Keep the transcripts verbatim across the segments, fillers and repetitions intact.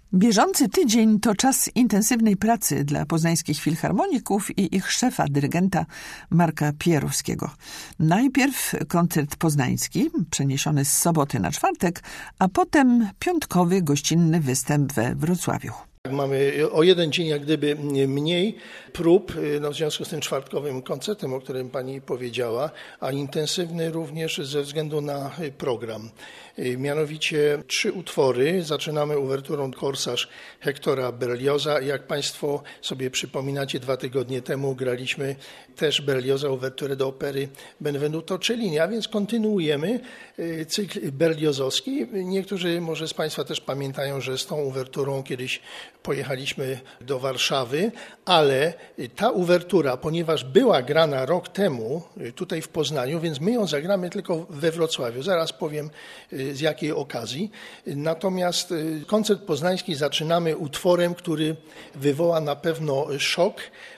Bieżący tydzień to czas intensywnej pracy dla poznańskich filharmoników i ich szefa, dyrygenta Marka Pierowskiego. Najpierw koncert poznański, przeniesiony z soboty na czwartek, a potem piątkowy gościnny występ we Wrocławiu. Mamy o jeden dzień jak gdyby mniej prób, no w związku z tym czwartkowym koncertem, o którym pani powiedziała, a intensywny również ze względu na program. Mianowicie trzy utwory. Zaczynamy uwerturą Korsarz Hektora Berlioza. Jak państwo sobie przypominacie, dwa tygodnie temu graliśmy też Berlioza, uwerturę do opery Benvenuto Cellini, a więc kontynuujemy cykl berliozowski. Niektórzy może z państwa też pamiętają, że z tą uwerturą kiedyś pojechaliśmy do Warszawy, ale ta uwertura, ponieważ była grana rok temu tutaj w Poznaniu, więc my ją zagramy tylko we Wrocławiu. Zaraz powiem z jakiej okazji. Natomiast koncert poznański zaczynamy utworem, który wywoła na pewno szok,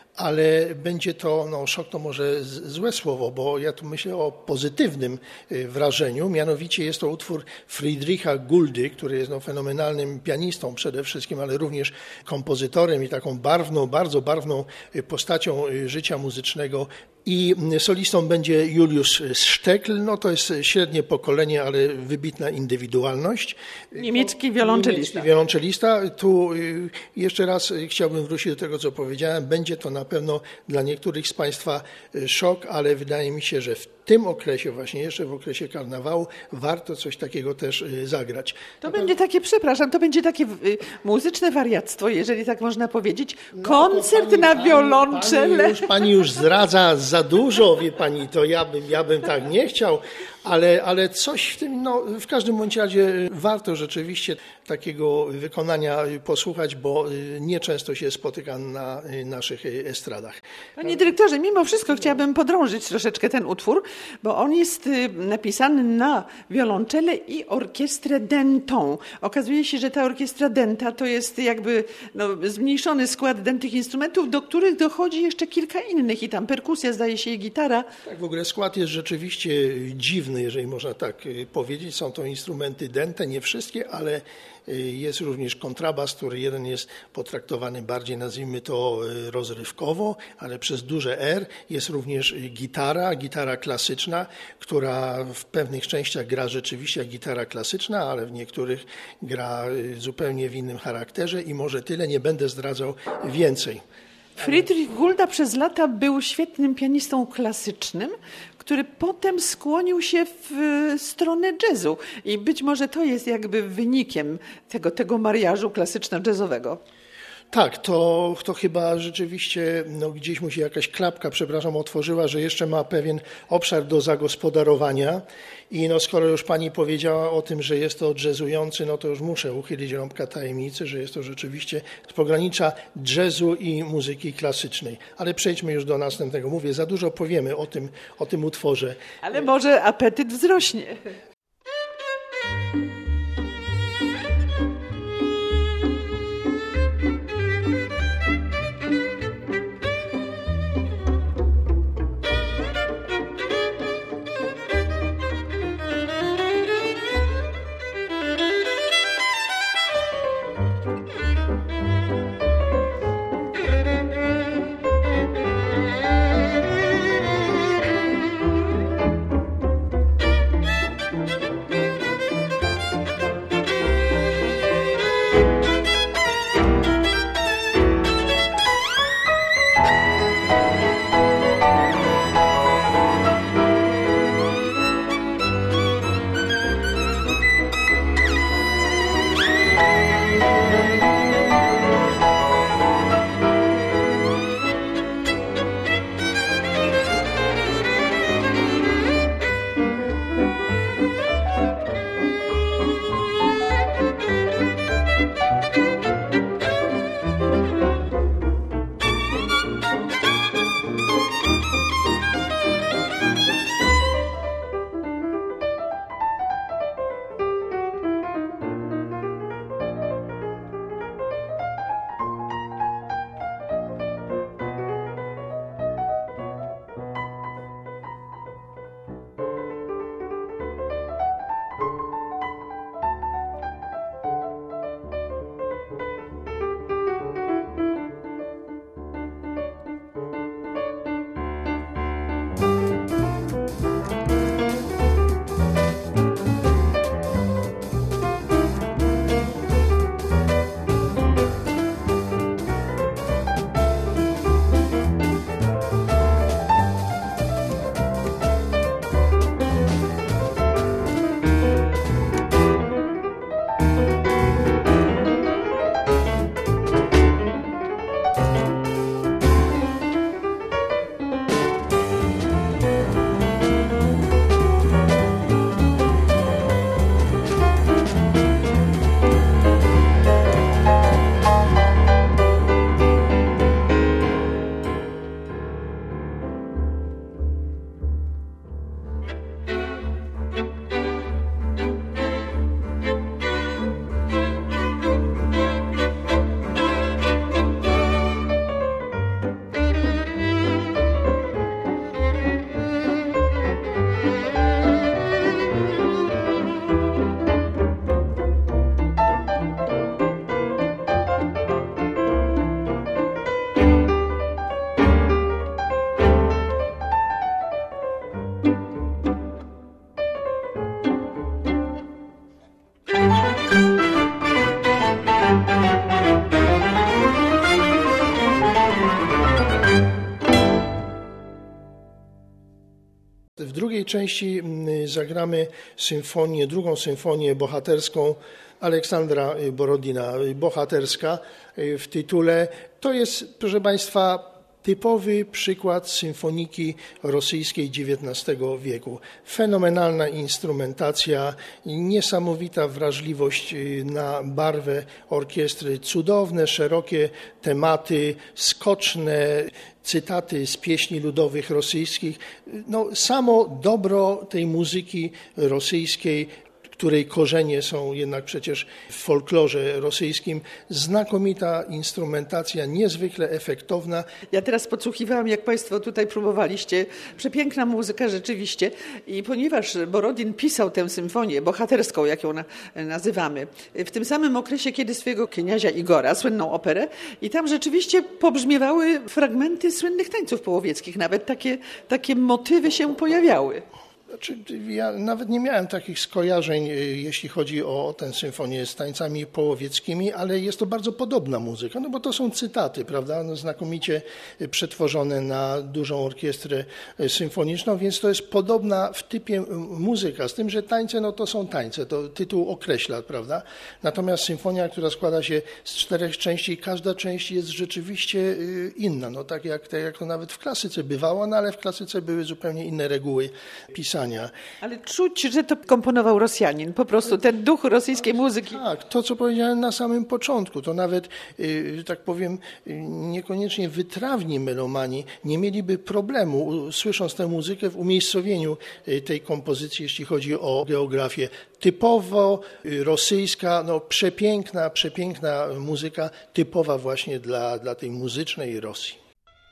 ale będzie to, no szok to może złe słowo, bo ja tu myślę o pozytywnym wrażeniu. Mianowicie jest to utwór Friedricha Guldy, który jest no fenomenalnym pianistą przede wszystkim, ale również kompozytorem i taką barwną, bardzo barwną postacią życia muzycznego. I solistą będzie Julius Steckl, no to jest średnie pokolenie, ale wybitna indywidualność. Niemiecki wiolonczelista. Niemiecki wiolonczelista. Tu jeszcze raz chciałbym wrócić do tego, co powiedziałem. Będzie to na pewno dla niektórych z państwa szok, ale wydaje mi się, że w tym okresie, właśnie jeszcze w okresie karnawału, warto coś takiego też zagrać. To no będzie to... takie, przepraszam, to będzie takie y, muzyczne wariactwo, jeżeli tak można powiedzieć. Koncert no pani, na wiolonczele. Pani, pani, już, pani już zdradza za dużo, wie pani, to ja bym, ja bym tak nie chciał, ale, ale coś w tym, no w każdym bądź razie warto rzeczywiście takiego wykonania posłuchać, bo nieczęsto się spotyka na naszych estradach. Panie dyrektorze, mimo wszystko chciałabym podrążyć troszeczkę ten utwór, bo on jest napisany na wiolonczele i orkiestrę dentą. Okazuje się, że ta orkiestra denta to jest jakby no, zmniejszony skład dętych instrumentów, do których dochodzi jeszcze kilka innych i tam perkusja, zdaje się, i gitara. Tak, w ogóle skład jest rzeczywiście dziwny, jeżeli można tak powiedzieć. Są to instrumenty dęte, nie wszystkie, ale jest również kontrabas, który jeden jest potraktowany bardziej, nazwijmy to, rozrywkowo, ale przez duże R. Jest również gitara, gitara klasyczna, która w pewnych częściach gra rzeczywiście jak gitara klasyczna, ale w niektórych gra zupełnie w innym charakterze i może tyle, nie będę zdradzał więcej. Friedrich Gulda przez lata był świetnym pianistą klasycznym, który potem skłonił się w stronę jazzu i być może to jest jakby wynikiem tego, tego mariażu klasyczno-jazzowego. Tak, to, to chyba rzeczywiście no, gdzieś mu się jakaś klapka, przepraszam, otworzyła, że jeszcze ma pewien obszar do zagospodarowania i no, skoro już pani powiedziała o tym, że jest to jazzujący, no to już muszę uchylić rąbka tajemnicy, że jest to rzeczywiście z pogranicza jazzu i muzyki klasycznej. Ale przejdźmy już do następnego. Mówię, za dużo powiemy o tym, o tym utworze. Ale może apetyt wzrośnie. W drugiej części zagramy symfonię, drugą symfonię bohaterską Aleksandra Borodina, bohaterska w tytule. To jest, proszę Państwa, typowy przykład symfoniki rosyjskiej dziewiętnastego wieku. Fenomenalna instrumentacja, niesamowita wrażliwość na barwę orkiestry, cudowne, szerokie tematy, skoczne cytaty z pieśni ludowych rosyjskich. No, samo dobro tej muzyki rosyjskiej, której korzenie są jednak przecież w folklorze rosyjskim. Znakomita instrumentacja, niezwykle efektowna. Ja teraz podsłuchiwałam, jak Państwo tutaj próbowaliście. Przepiękna muzyka rzeczywiście. I ponieważ Borodin pisał tę symfonię bohaterską, jak ją na, nazywamy, w tym samym okresie, kiedy swojego Kniazia Igora, słynną operę, i tam rzeczywiście pobrzmiewały fragmenty słynnych tańców połowieckich. Nawet takie, takie motywy się pojawiały. Znaczy, ja nawet nie miałem takich skojarzeń, jeśli chodzi o tę symfonię z tańcami połowieckimi, ale jest to bardzo podobna muzyka, no bo to są cytaty, prawda, no, znakomicie przetworzone na dużą orkiestrę symfoniczną, więc to jest podobna w typie muzyka, z tym, że tańce, no to są tańce, to tytuł określa, prawda, natomiast symfonia, która składa się z czterech części, każda część jest rzeczywiście inna, no tak jak, tak jak to nawet w klasyce bywało, no ale w klasyce były zupełnie inne reguły pisania. Ale czuć, że to komponował Rosjanin, po prostu ten duch rosyjskiej muzyki. Tak, to co powiedziałem na samym początku, to nawet, że tak powiem, niekoniecznie wytrawni melomani nie mieliby problemu, słysząc tę muzykę, w umiejscowieniu tej kompozycji, jeśli chodzi o geografię. Typowo rosyjska, no przepiękna, przepiękna muzyka, typowa właśnie dla, dla tej muzycznej Rosji.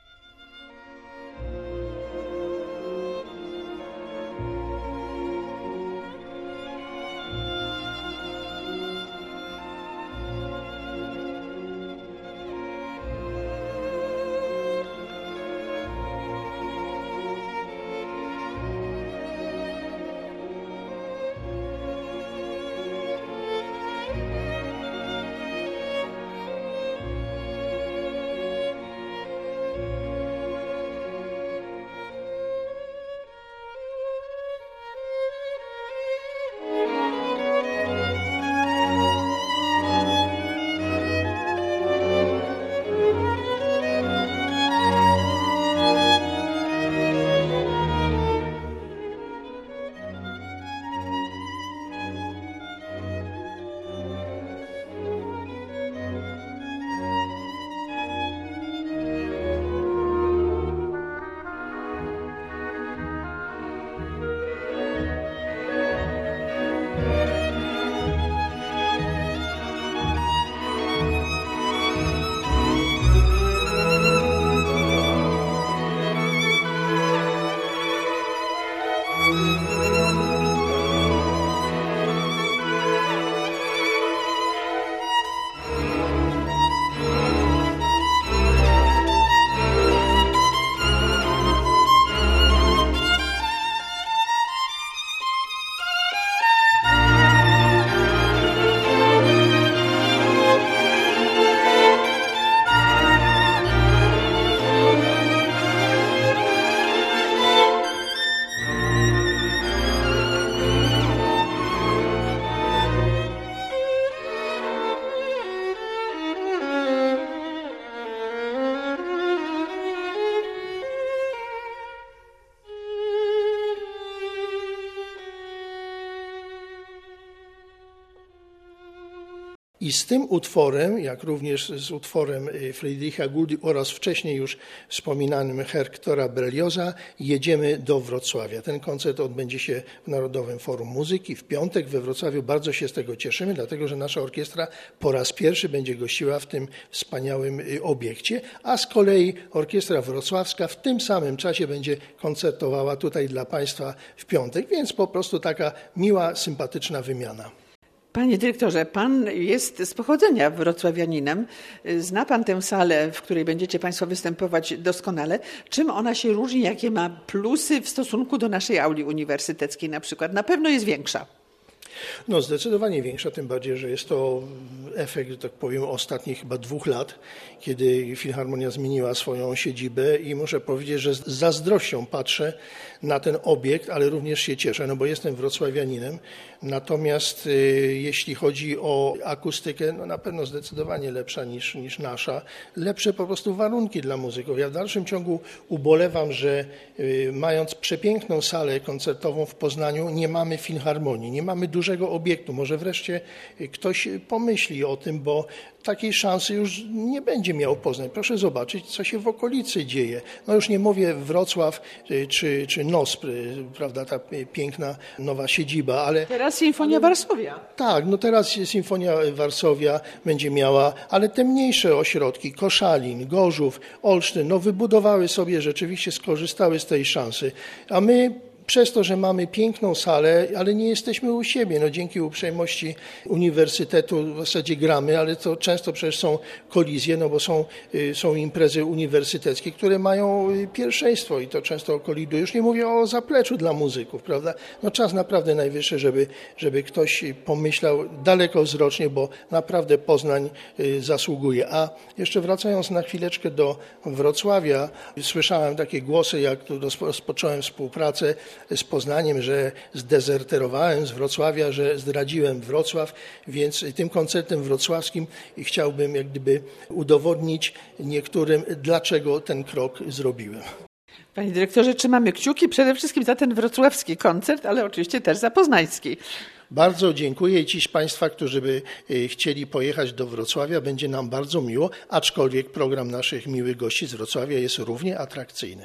I z tym utworem, jak również z utworem Friedricha Guldy oraz wcześniej już wspominanym Hektora Berlioza, jedziemy do Wrocławia. Ten koncert odbędzie się w Narodowym Forum Muzyki w piątek we Wrocławiu. Bardzo się z tego cieszymy, dlatego że nasza orkiestra po raz pierwszy będzie gościła w tym wspaniałym obiekcie, a z kolei Orkiestra Wrocławska w tym samym czasie będzie koncertowała tutaj dla Państwa w piątek, więc po prostu taka miła, sympatyczna wymiana. Panie dyrektorze, pan jest z pochodzenia wrocławianinem. Zna pan tę salę, w której będziecie Państwo występować doskonale. Czym ona się różni? Jakie ma plusy w stosunku do naszej auli uniwersyteckiej na przykład? Na pewno jest większa. No zdecydowanie większa, tym bardziej, że jest to efekt, że tak powiem, ostatnich chyba dwóch lat, kiedy Filharmonia zmieniła swoją siedzibę i muszę powiedzieć, że z zazdrością patrzę na ten obiekt, ale również się cieszę, no bo jestem wrocławianinem. Natomiast y, jeśli chodzi o akustykę, no na pewno zdecydowanie lepsza niż, niż nasza. Lepsze po prostu warunki dla muzyków. Ja w dalszym ciągu ubolewam, że y, mając przepiękną salę koncertową w Poznaniu, nie mamy filharmonii, nie mamy dużego obiektu. Może wreszcie ktoś pomyśli o tym, bo takiej szansy już nie będzie miał Poznań. Proszę zobaczyć, co się w okolicy dzieje. No już nie mówię Wrocław czy, czy Nospr, prawda, ta piękna nowa siedziba, ale... Teraz Sinfonia Warszawia. Tak, no teraz Sinfonia Warszawia będzie miała, ale te mniejsze ośrodki, Koszalin, Gorzów, Olsztyn, no wybudowały sobie, rzeczywiście skorzystały z tej szansy, a my przez to, że mamy piękną salę, ale nie jesteśmy u siebie. No, dzięki uprzejmości uniwersytetu w zasadzie gramy, ale to często przecież są kolizje, no bo są, są imprezy uniwersyteckie, które mają pierwszeństwo i to często koliduje. Już nie mówię o zapleczu dla muzyków, prawda? No czas naprawdę najwyższy, żeby, żeby ktoś pomyślał dalekowzrocznie, bo naprawdę Poznań zasługuje. A jeszcze wracając na chwileczkę do Wrocławia, słyszałem takie głosy, jak tu rozpocząłem współpracę z Poznaniem, że zdezerterowałem z Wrocławia, że zdradziłem Wrocław, więc tym koncertem wrocławskim chciałbym jak gdyby udowodnić niektórym, dlaczego ten krok zrobiłem. Panie dyrektorze, trzymamy kciuki przede wszystkim za ten wrocławski koncert, ale oczywiście też za poznański. Bardzo dziękuję i ci z Państwa, którzy by chcieli pojechać do Wrocławia, będzie nam bardzo miło, aczkolwiek program naszych miłych gości z Wrocławia jest równie atrakcyjny.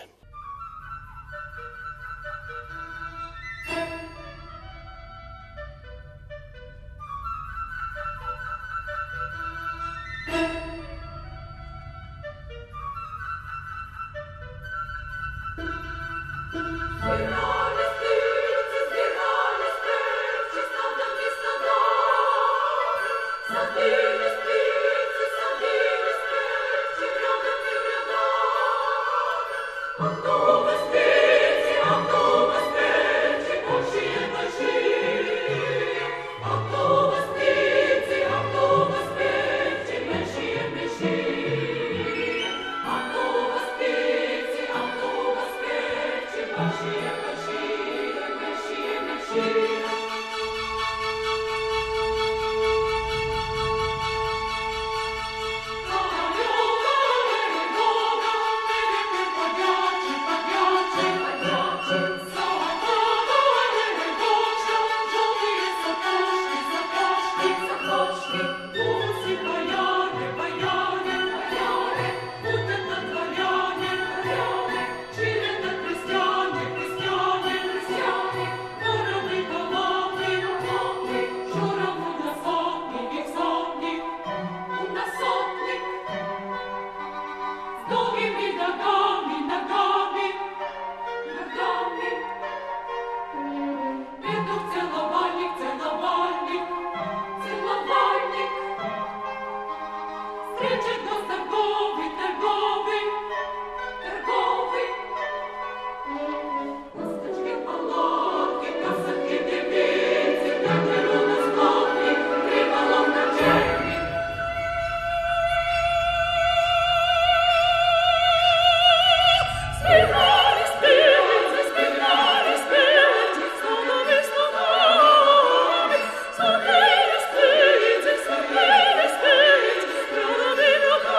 Spirits, spirits, spirits,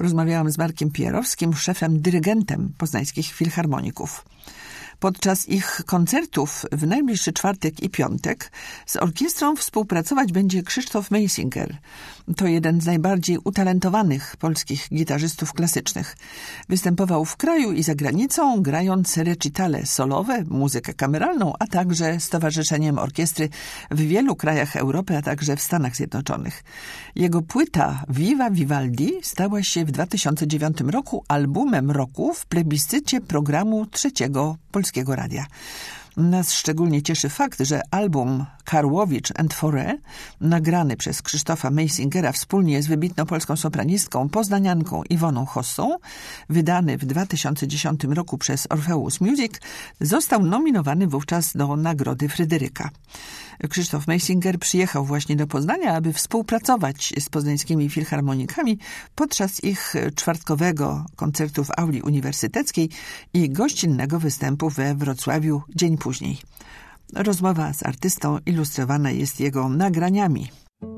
Rozmawiałam z Markiem Pierowskim, szefem, dyrygentem Poznańskich Filharmoników. Podczas ich koncertów w najbliższy czwartek i piątek z orkiestrą współpracować będzie Krzysztof Meisinger. To jeden z najbardziej utalentowanych polskich gitarzystów klasycznych. Występował w kraju i za granicą, grając recitale solowe, muzykę kameralną, a także z Towarzyszeniem Orkiestry w wielu krajach Europy, a także w Stanach Zjednoczonych. Jego płyta Viva Vivaldi stała się w dwa tysiące dziewiątym roku albumem roku w plebiscycie programu Trzeciego Polskiego Radia. Nas szczególnie cieszy fakt, że album Karłowicz and Fauré, nagrany przez Krzysztofa Meisingera wspólnie z wybitną polską sopranistką, poznanianką Iwoną Hossą, wydany w dwa tysiące dziesiątym roku przez Orpheus Music, został nominowany wówczas do Nagrody Fryderyka. Krzysztof Meisinger przyjechał właśnie do Poznania, aby współpracować z poznańskimi filharmonikami podczas ich czwartkowego koncertu w auli uniwersyteckiej i gościnnego występu we Wrocławiu dzień później. Rozmowa z artystą ilustrowana jest jego nagraniami.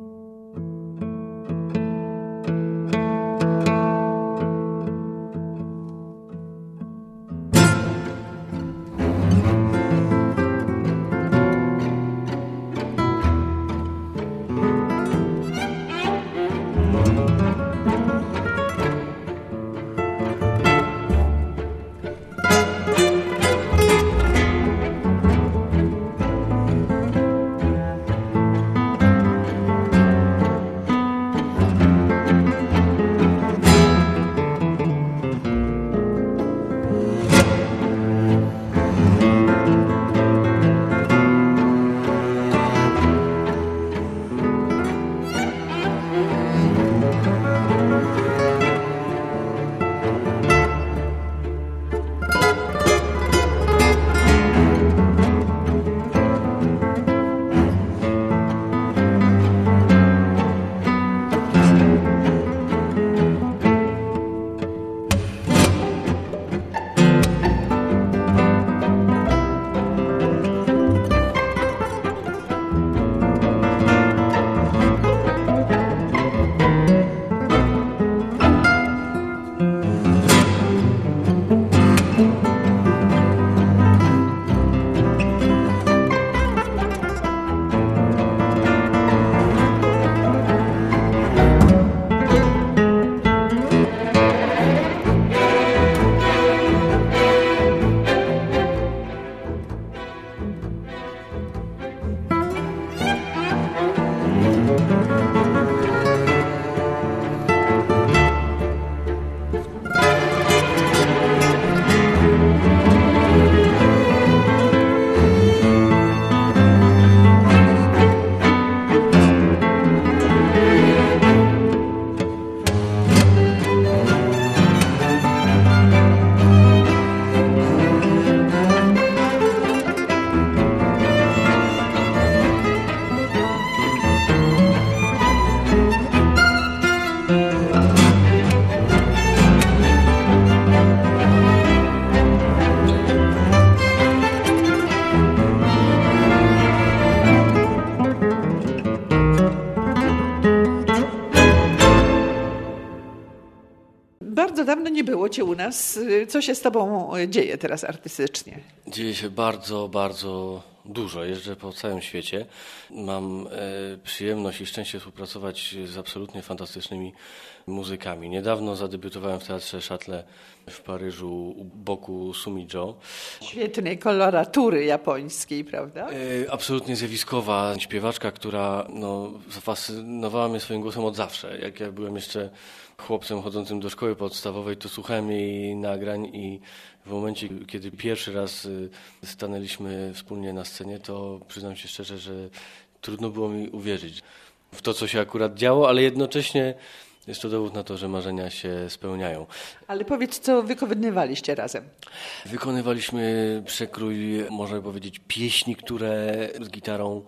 Bardzo dawno nie było Cię u nas. Co się z Tobą dzieje teraz artystycznie? Dzieje się bardzo, bardzo dużo. Jeżdżę po całym świecie. Mam e, przyjemność i szczęście współpracować z absolutnie fantastycznymi muzykami. Niedawno zadebiutowałem w Teatrze Châtelet w Paryżu u boku Sumi Jo. Świetnej koloratury japońskiej, prawda? E, absolutnie zjawiskowa śpiewaczka, która no, zafascynowała mnie swoim głosem od zawsze. Jak ja byłem jeszcze chłopcem chodzącym do szkoły podstawowej, to słuchałem jej nagrań i w momencie, kiedy pierwszy raz stanęliśmy wspólnie na scenie, to przyznam się szczerze, że trudno było mi uwierzyć w to, co się akurat działo, ale jednocześnie jest to dowód na to, że marzenia się spełniają. Ale powiedz, co wykonywaliście razem? Wykonywaliśmy przekrój, można powiedzieć, pieśni, które z gitarą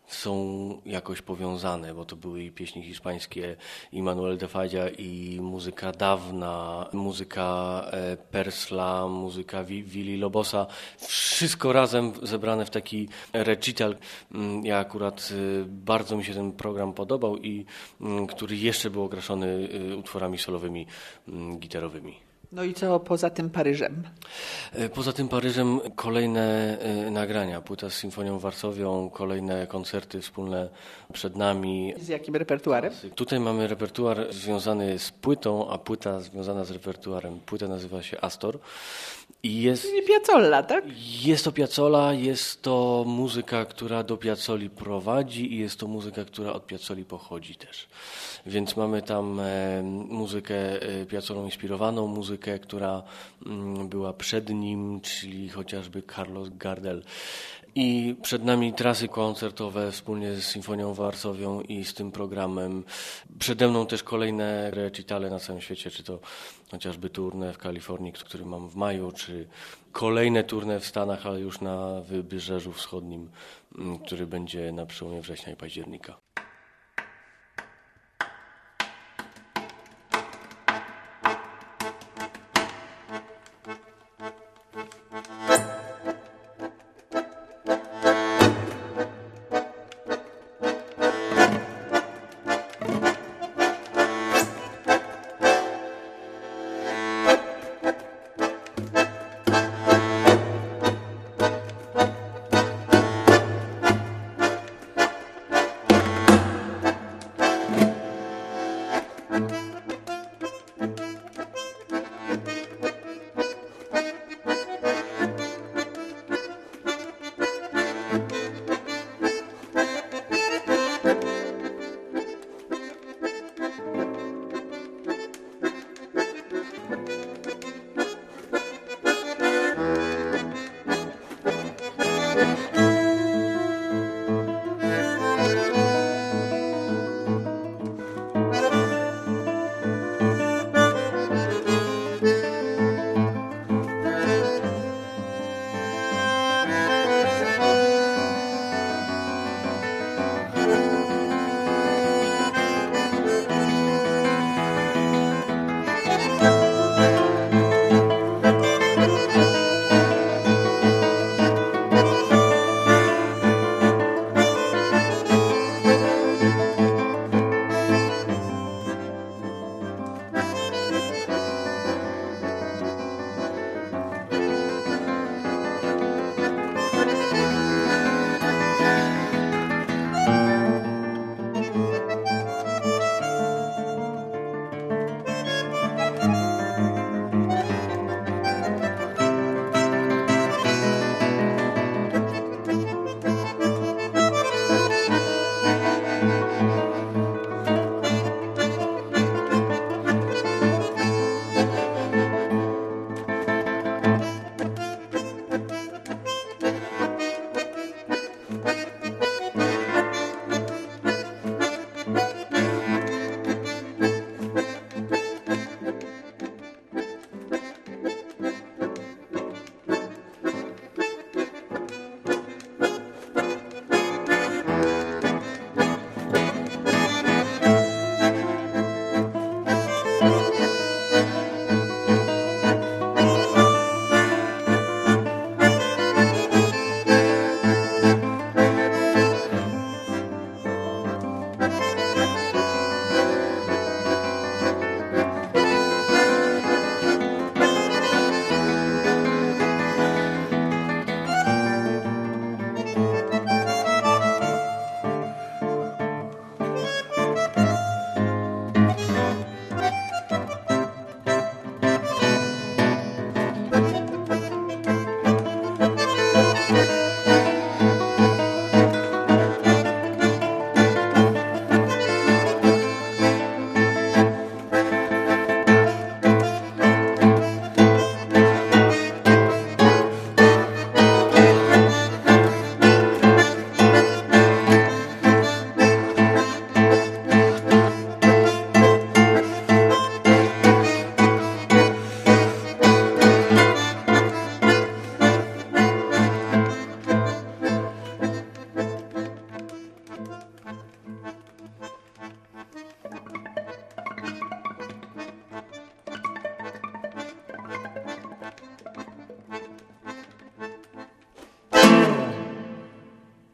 są jakoś powiązane, bo to były i pieśni hiszpańskie, i Manuel de Falla, i muzyka dawna, muzyka Persla, muzyka Willy Lobosa. Wszystko razem zebrane w taki recital. Ja akurat bardzo mi się ten program podobał i który jeszcze był okraszony utworami solowymi, gitarowymi. No i co poza tym Paryżem? Poza tym Paryżem kolejne nagrania, płyta z Symfonią Warsowią, kolejne koncerty wspólne przed nami. Z jakim repertuarem? Tutaj mamy repertuar związany z płytą, a płyta związana z repertuarem. Płyta nazywa się Astor. I jest, Czyli Piazzolla, tak? Jest to Piazzolla, jest to muzyka, która do Piazzoli prowadzi i jest to muzyka, która od Piazzoli pochodzi też. Więc mamy tam e, muzykę e, Piazzolą inspirowaną, muzykę, która m, była przed nim, czyli chociażby Carlos Gardel. I przed nami trasy koncertowe wspólnie z Symfonią Warsowią i z tym programem. Przede mną też kolejne recitale na całym świecie, czy to chociażby tournée w Kalifornii, który mam w maju, czy kolejne tournée w Stanach, ale już na Wybrzeżu Wschodnim, który będzie na przełomie września i października.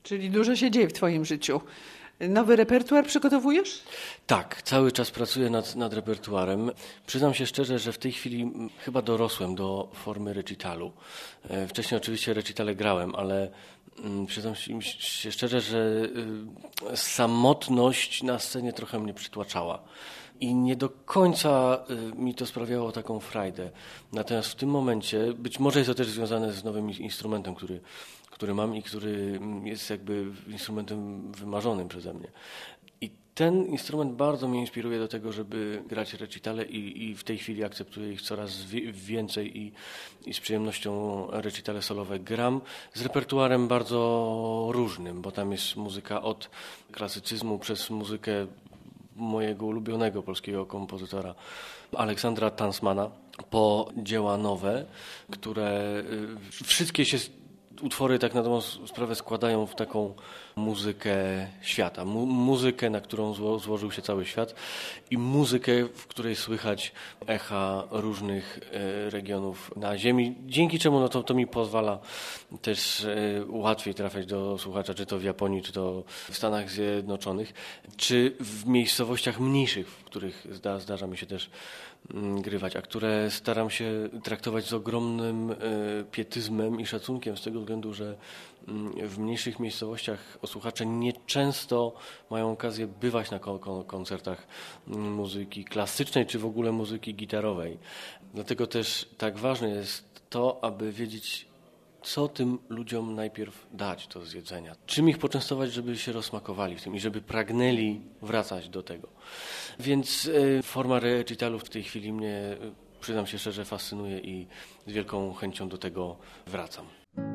Czyli dużo się dzieje w twoim życiu. Nowy repertuar przygotowujesz? Tak, cały czas pracuję nad, nad repertuarem. Przyznam się szczerze, że w tej chwili chyba dorosłem do formy recitalu. Wcześniej oczywiście recitale grałem, ale przyznam się szczerze, że samotność na scenie trochę mnie przytłaczała. I nie do końca mi to sprawiało taką frajdę. Natomiast w tym momencie, być może jest to też związane z nowym instrumentem, który, który mam i który jest jakby instrumentem wymarzonym przeze mnie. I ten instrument bardzo mnie inspiruje do tego, żeby grać recitale i, i w tej chwili akceptuję ich coraz więcej i, i z przyjemnością recitale solowe gram z repertuarem bardzo różnym, bo tam jest muzyka od klasycyzmu przez muzykę mojego ulubionego polskiego kompozytora Aleksandra Tansmana po dzieła nowe, które wszystkie się utwory tak na dobrą sprawę składają w taką muzykę świata. Mu- muzykę, na którą zło- złożył się cały świat i muzykę, w której słychać echa różnych e, regionów na Ziemi, dzięki czemu no to, to mi pozwala też e, łatwiej trafiać do słuchacza, czy to w Japonii, czy to w Stanach Zjednoczonych, czy w miejscowościach mniejszych, w których zda- zdarza mi się też grywać, a które staram się traktować z ogromnym e, pietyzmem i szacunkiem z tego względu, że w mniejszych miejscowościach słuchacze nieczęsto mają okazję bywać na koncertach muzyki klasycznej czy w ogóle muzyki gitarowej. Dlatego też tak ważne jest to, aby wiedzieć, co tym ludziom najpierw dać do zjedzenia. Czym ich poczęstować, żeby się rozsmakowali w tym i żeby pragnęli wracać do tego. Więc y, forma recitalu w tej chwili mnie, przyznam się szczerze, fascynuje i z wielką chęcią do tego wracam.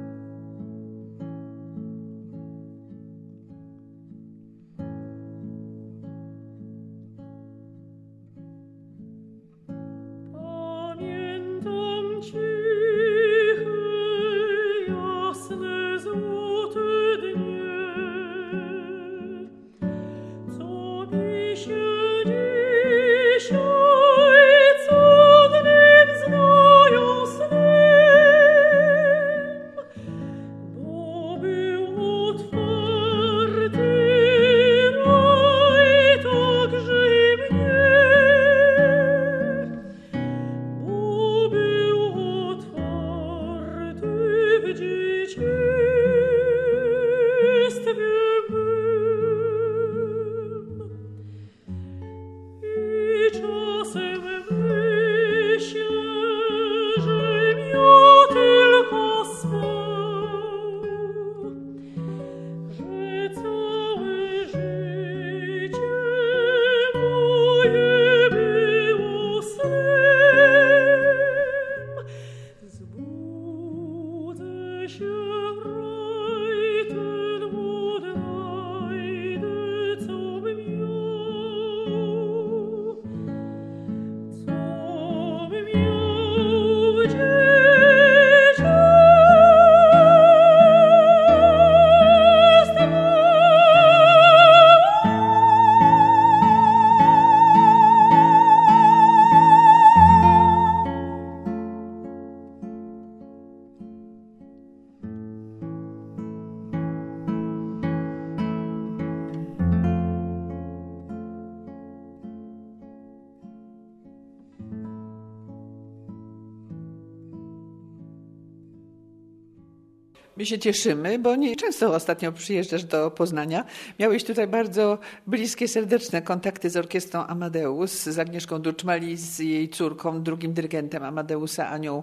My się cieszymy, bo nie często ostatnio przyjeżdżasz do Poznania. Miałeś tutaj bardzo bliskie, serdeczne kontakty z orkiestrą Amadeus, z Agnieszką Duczmali, z jej córką, drugim dyrygentem Amadeusa, Anią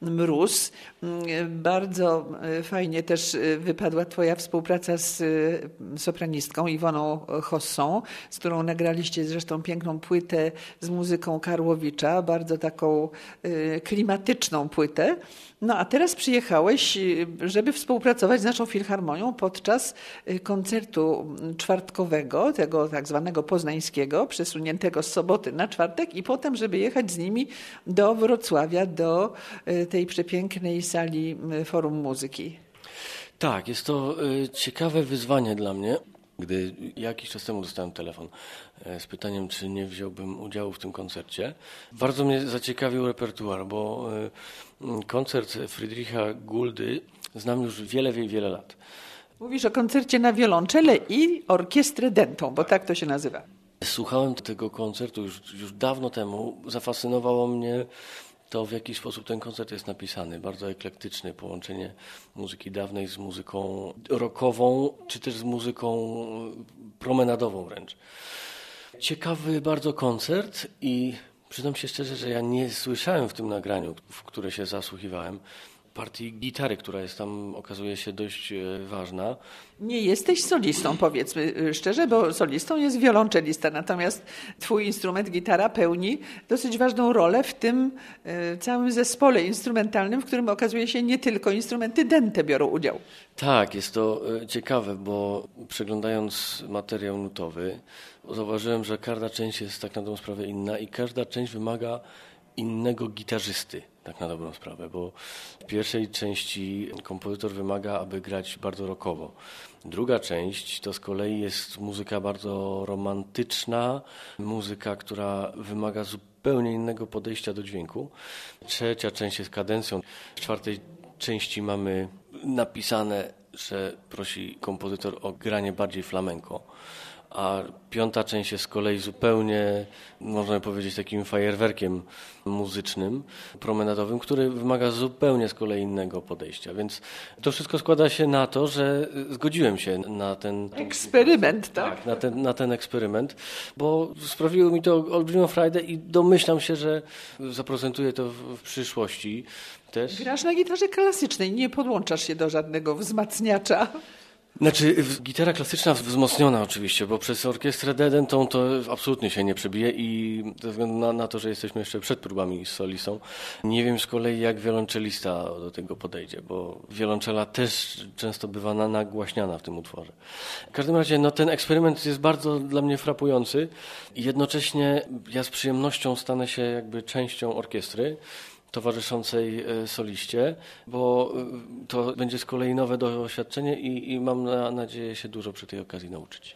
Mróz. Bardzo fajnie też wypadła twoja współpraca z sopranistką Iwoną Hossą, z którą nagraliście zresztą piękną płytę z muzyką Karłowicza, bardzo taką klimatyczną płytę. No a teraz przyjechałeś, żeby współpracować z naszą Filharmonią podczas koncertu czwartkowego, tego tak zwanego poznańskiego, przesuniętego z soboty na czwartek i potem, żeby jechać z nimi do Wrocławia, do tej przepięknej sali Forum Muzyki. Tak, jest to ciekawe wyzwanie dla mnie. Gdy jakiś czas temu dostałem telefon z pytaniem, czy nie wziąłbym udziału w tym koncercie, bardzo mnie zaciekawił repertuar, bo koncert Friedricha Guldy znam już wiele, wiele, wiele lat. Mówisz o koncercie na wiolonczele i orkiestrę dentą, bo tak to się nazywa. Słuchałem tego koncertu już, już dawno temu. Zafascynowało mnie to, w jaki sposób ten koncert jest napisany. Bardzo eklektyczny, połączenie muzyki dawnej z muzyką rockową, czy też z muzyką promenadową wręcz. Ciekawy bardzo koncert i przyznam się szczerze, że ja nie słyszałem w tym nagraniu, w które się zasłuchiwałem, partii gitary, która jest tam, okazuje się, dość ważna. Nie jesteś solistą, powiedzmy szczerze, bo solistą jest wiolonczelista, natomiast twój instrument, gitara, pełni dosyć ważną rolę w tym e, całym zespole instrumentalnym, w którym okazuje się nie tylko instrumenty dęte biorą udział. Tak, jest to ciekawe, bo przeglądając materiał nutowy, zauważyłem, że każda część jest tak na dobrą sprawę inna i każda część wymaga innego gitarzysty, tak na dobrą sprawę, bo w pierwszej części kompozytor wymaga, aby grać bardzo rockowo. Druga część to z kolei jest muzyka bardzo romantyczna, muzyka, która wymaga zupełnie innego podejścia do dźwięku. Trzecia część jest kadencją. W czwartej części mamy napisane, że prosi kompozytor o granie bardziej flamenco. A piąta część jest z kolei zupełnie, można powiedzieć, takim fajerwerkiem muzycznym, promenadowym, który wymaga zupełnie z kolei innego podejścia. Więc to wszystko składa się na to, że zgodziłem się na ten... Eksperyment, tak? Tak, na ten, na ten eksperyment, bo sprawiło mi to olbrzymią frajdę i domyślam się, że zaprezentuję to w, w przyszłości też. Grasz na gitarze klasycznej, nie podłączasz się do żadnego wzmacniacza. Znaczy, gitara klasyczna wzmocniona oczywiście, bo przez orkiestrę dentą to absolutnie się nie przebije i ze względu na, na to, że jesteśmy jeszcze przed próbami z solistą, nie wiem z kolei jak wiolonczelista do tego podejdzie, bo wiolonczela też często bywa na, nagłaśniana w tym utworze. W każdym razie no, ten eksperyment jest bardzo dla mnie frapujący i jednocześnie ja z przyjemnością stanę się jakby częścią orkiestry towarzyszącej soliście, bo to będzie z kolei nowe doświadczenie i, i mam na, nadzieję się dużo przy tej okazji nauczyć.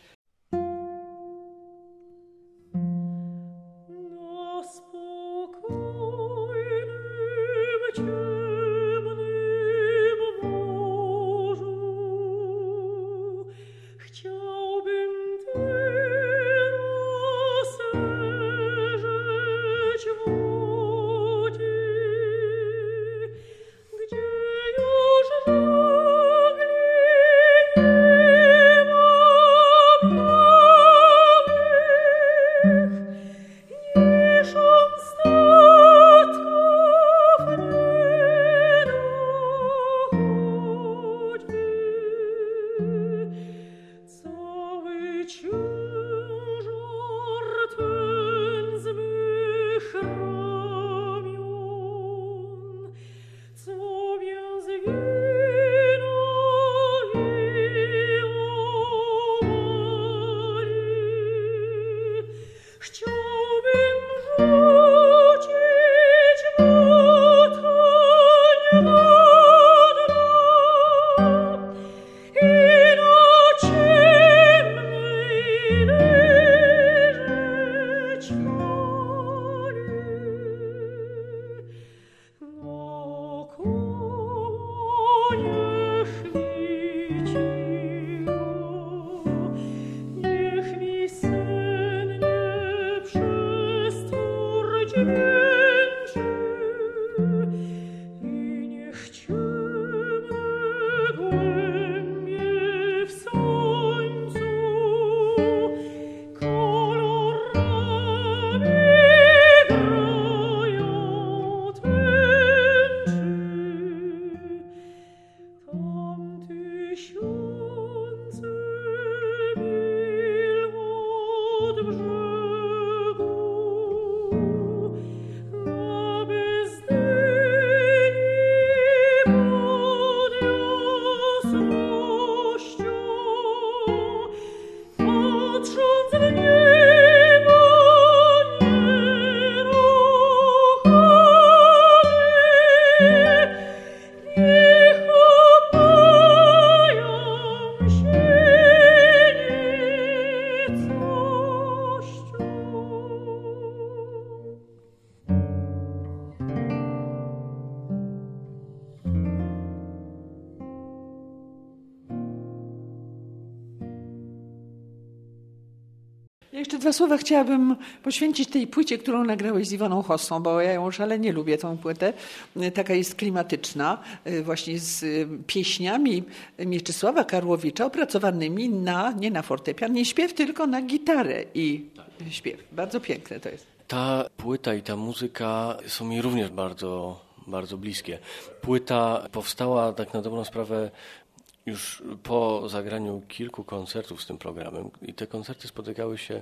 jeszcze dwa słowa chciałabym poświęcić tej płycie, którą nagrałeś z Iwoną Hossą, bo ja ją szalenie lubię, tą płytę. Taka jest klimatyczna, właśnie z pieśniami Mieczysława Karłowicza opracowanymi na, nie na fortepian, nie śpiew, tylko na gitarę i śpiew. Bardzo piękne to jest. Ta płyta i ta muzyka są mi również bardzo, bardzo bliskie. Płyta powstała tak na dobrą sprawę już po zagraniu kilku koncertów z tym programem i te koncerty spotykały się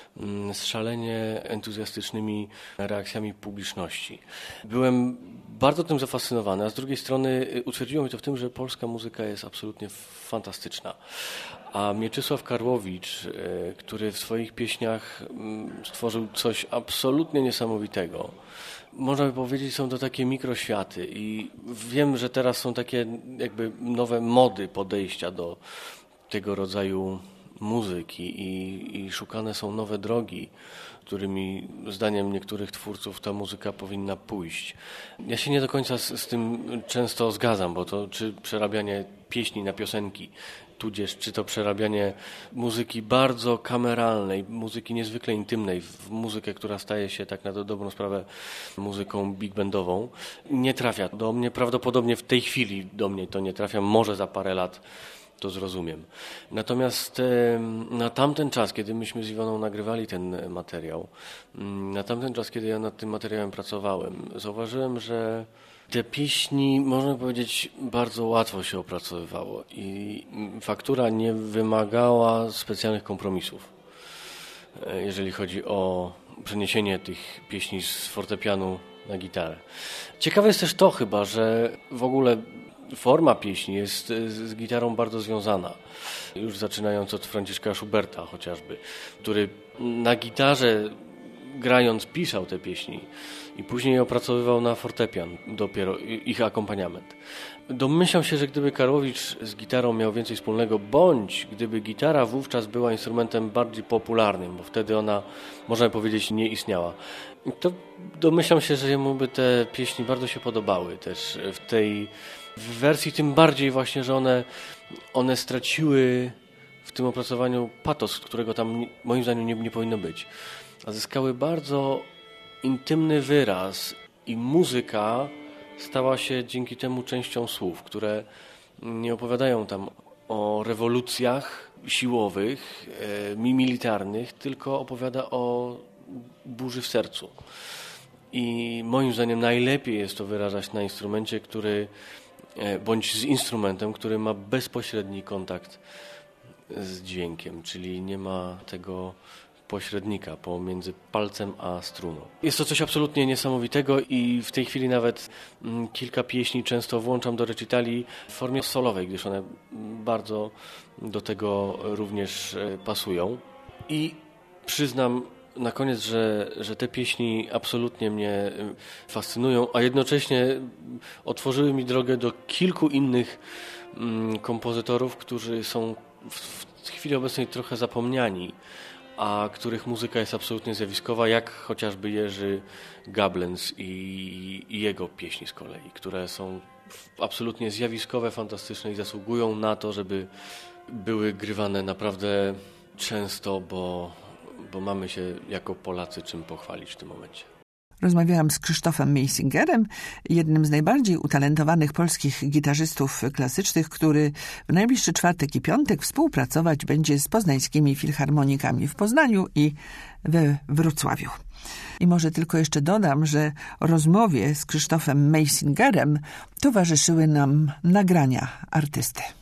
z szalenie entuzjastycznymi reakcjami publiczności. Byłem bardzo tym zafascynowany, a z drugiej strony utwierdziło mnie to w tym, że polska muzyka jest absolutnie fantastyczna. A Mieczysław Karłowicz, który w swoich pieśniach stworzył coś absolutnie niesamowitego, można by powiedzieć, są to takie mikroświaty i wiem, że teraz są takie jakby nowe mody podejścia do tego rodzaju muzyki i, i szukane są nowe drogi, którymi zdaniem niektórych twórców ta muzyka powinna pójść. Ja się nie do końca z, z tym często zgadzam, bo to czy przerabianie pieśni na piosenki, tudzież czy to przerabianie muzyki bardzo kameralnej, muzyki niezwykle intymnej w muzykę, która staje się tak na to dobrą sprawę muzyką big bandową, nie trafia do mnie. Prawdopodobnie w tej chwili do mnie to nie trafia, może za parę lat to zrozumiem. Natomiast na tamten czas, kiedy myśmy z Iwoną nagrywali ten materiał, na tamten czas, kiedy ja nad tym materiałem pracowałem, zauważyłem, że te pieśni, można powiedzieć, bardzo łatwo się opracowywało i faktura nie wymagała specjalnych kompromisów, jeżeli chodzi o przeniesienie tych pieśni z fortepianu na gitarę. Ciekawe jest też to chyba, że w ogóle forma pieśni jest z gitarą bardzo związana. Już zaczynając od Franciszka Schuberta chociażby, który na gitarze grając pisał te pieśni i później opracowywał na fortepian dopiero ich akompaniament. Domyślam się, że gdyby Karłowicz z gitarą miał więcej wspólnego, bądź gdyby gitara wówczas była instrumentem bardziej popularnym, bo wtedy ona, można powiedzieć, nie istniała, to domyślam się, że jemu by te pieśni bardzo się podobały też w tej w wersji, tym bardziej właśnie, że one, one straciły w tym opracowaniu patos, którego tam moim zdaniem nie, nie powinno być. A zyskały bardzo intymny wyraz i muzyka stała się dzięki temu częścią słów, które nie opowiadają tam o rewolucjach siłowych, e, militarnych, tylko opowiada o burzy w sercu. I moim zdaniem najlepiej jest to wyrażać na instrumencie, który, e, bądź z instrumentem, który ma bezpośredni kontakt z dźwiękiem, czyli nie ma tego pośrednika pomiędzy palcem a struną. Jest to coś absolutnie niesamowitego i w tej chwili nawet mm, kilka pieśni często włączam do recitali w formie solowej, gdyż one bardzo do tego również pasują. I przyznam na koniec, że, że te pieśni absolutnie mnie fascynują, a jednocześnie otworzyły mi drogę do kilku innych mm, kompozytorów, którzy są w, w chwili obecnej trochę zapomniani, a których muzyka jest absolutnie zjawiskowa, jak chociażby Jerzy Gablenz i, i jego pieśni z kolei, które są absolutnie zjawiskowe, fantastyczne i zasługują na to, żeby były grywane naprawdę często, bo, bo mamy się jako Polacy czym pochwalić w tym momencie. Rozmawiałam z Krzysztofem Meisingerem, jednym z najbardziej utalentowanych polskich gitarzystów klasycznych, który w najbliższy czwartek i piątek współpracować będzie z poznańskimi filharmonikami w Poznaniu i we Wrocławiu. I może tylko jeszcze dodam, że rozmowie z Krzysztofem Meisingerem towarzyszyły nam nagrania artysty.